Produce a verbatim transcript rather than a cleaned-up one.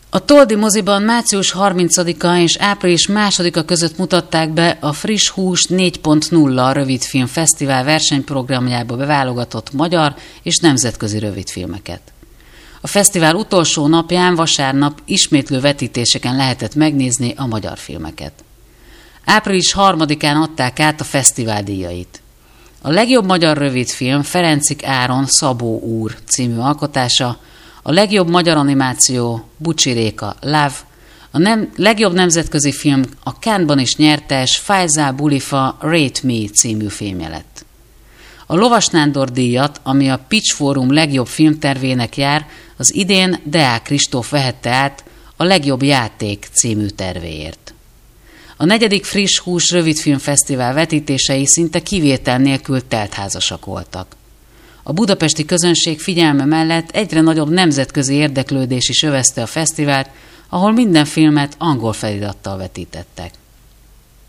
A Toldi moziban március harmincadika és április másodika között mutatták be a Friss Hús négy pont nulla rövidfilm fesztivál versenyprogramjába beválogatott magyar és nemzetközi rövidfilmeket. A fesztivál utolsó napján, vasárnap ismétlő vetítéseken lehetett megnézni a magyar filmeket. április harmadikán adták át a fesztivál díjait. A legjobb magyar rövidfilm Ferencik Áron Szabó úr című alkotása, a legjobb magyar animáció Bucsi Réka Love, a nem, legjobb nemzetközi film a Cannes-ban is nyertes Faisal Bulifa Rate Me című filmje lett. A Lovas Nándor díjat, ami a Pitch Forum legjobb filmtervének jár, az idén Deák Kristóf vehette át a legjobb játék című tervéért. A negyedik Friss Hús rövidfilmfesztivál vetítései szinte kivétel nélkül teltházasak voltak. A budapesti közönség figyelme mellett egyre nagyobb nemzetközi érdeklődés is övezte a fesztivált, ahol minden filmet angol felirattal vetítettek.